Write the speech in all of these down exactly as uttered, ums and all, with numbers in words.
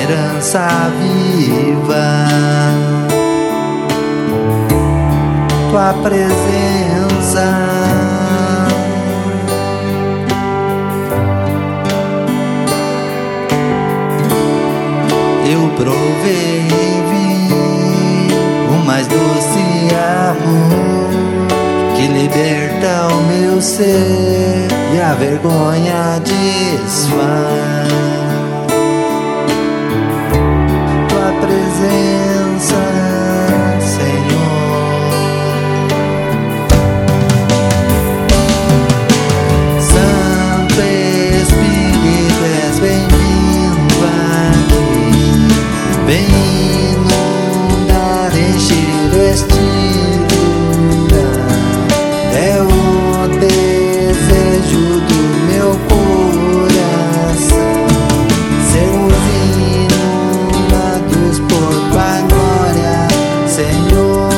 esperança viva, tua presença. Eu provei e vi o mais doce amor que liberta o meu ser e a vergonha desfaz. Tua presença, Senhor. Santo Espírito, és bem-vindo aqui. Vem inundar, encher este lugar. É o desejo do meu coração, sermos inundados por tua glória, Senhor.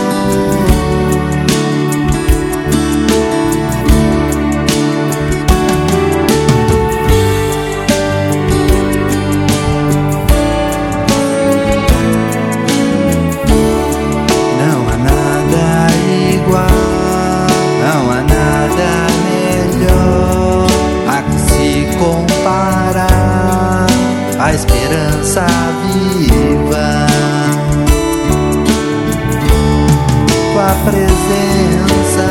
Não há nada igual, não há nada melhor a que se comparar, a esperança viva, tua presença.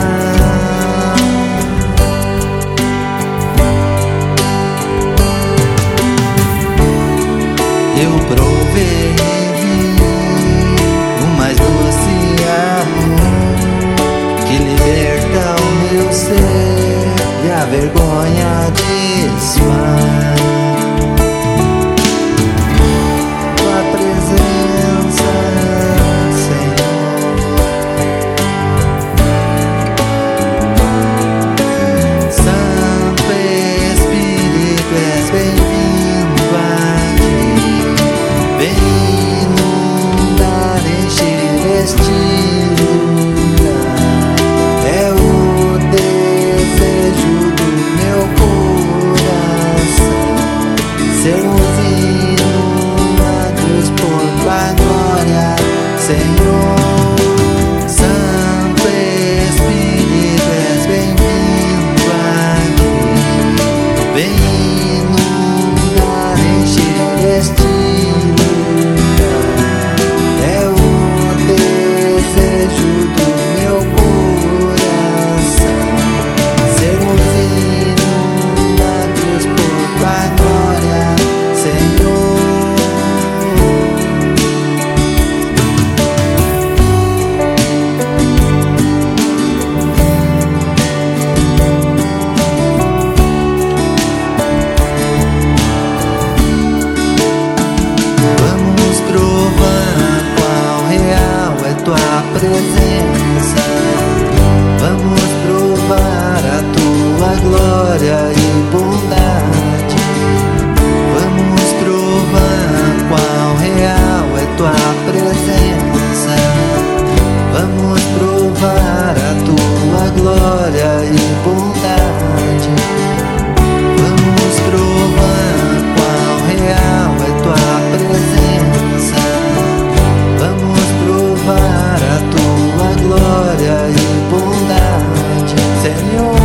Eu provei e vi o mais doce amor que liberta o meu ser e a vergonha desfaz. Tua presença, Senhor. Santo Espírito, és bem-vindo aqui. Vem inundar, encher este lugar. É o desejo do meu coração, sermos inundados por tua glória, Senhor. Santo Espírito, és bem-vindo aqui. Vem inundar, encher este lugar. É o desejo do meu coração, sermos inundados por tua glória, Senhor. Vamos provar qual real é tua presença. Vamos provar a tua glória e bondade. Vamos provar qual real é tua presença. Vamos provar a tua glória e bondade. Vamos provar qual real é tua presença. Vamos provar a tua glória e bondade, Senhor.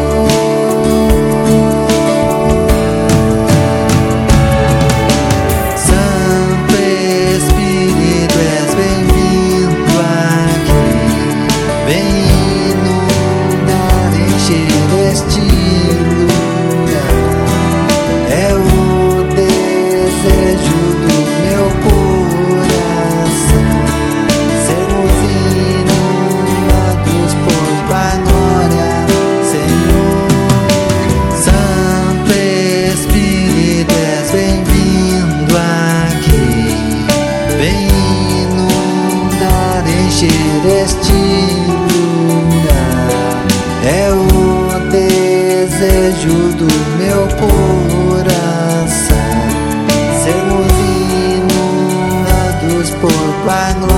Santo Espírito, és bem-vindo aqui. Vem inundar, encher este lugar. É o desejo do meu coração, sermos inundados por tua glória, Senhor. Santo Espírito, és bem-vindo aqui. Vem inundar, encher este lugar. É o desejo do meu coração, sermos inundados por tua glória.